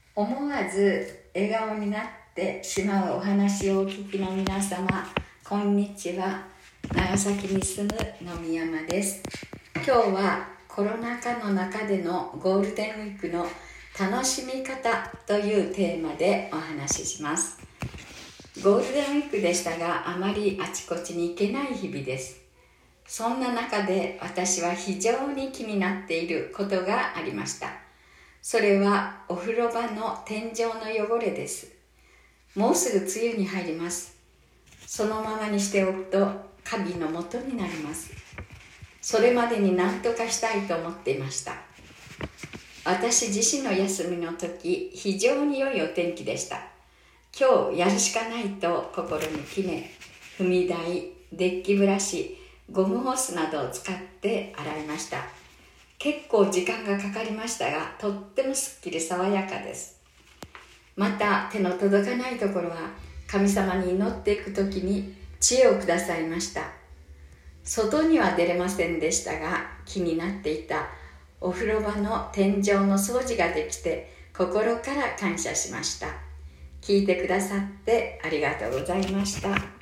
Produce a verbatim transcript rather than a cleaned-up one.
思わず笑顔になってしまうお話をお聞きの皆様、こんにちは。長崎に住む野見山です。今日はコロナ禍の中でのゴールデンウィークの楽しみ方というテーマでお話しします。ゴールデンウィークでしたが、あまりあちこちに行けない日々です。そんな中で私は非常に気になっていることがありました。それはお風呂場の天井の汚れです。もうすぐ梅雨に入ります。そのままにしておくとカビの元になります。それまでに何とかしたいと思っていました。私自身の休みの時、非常に良いお天気でした。今日やるしかないと心に決め、踏み台、デッキブラシ、ゴムホースなどを使って洗いました。結構時間がかかりましたが、とってもすっきり爽やかです。また手の届かないところは神様に祈っていくときに知恵をくださいました。外には出れませんでしたが、気になっていたお風呂場の天井の掃除ができて心から感謝しました。聞いてくださってありがとうございました。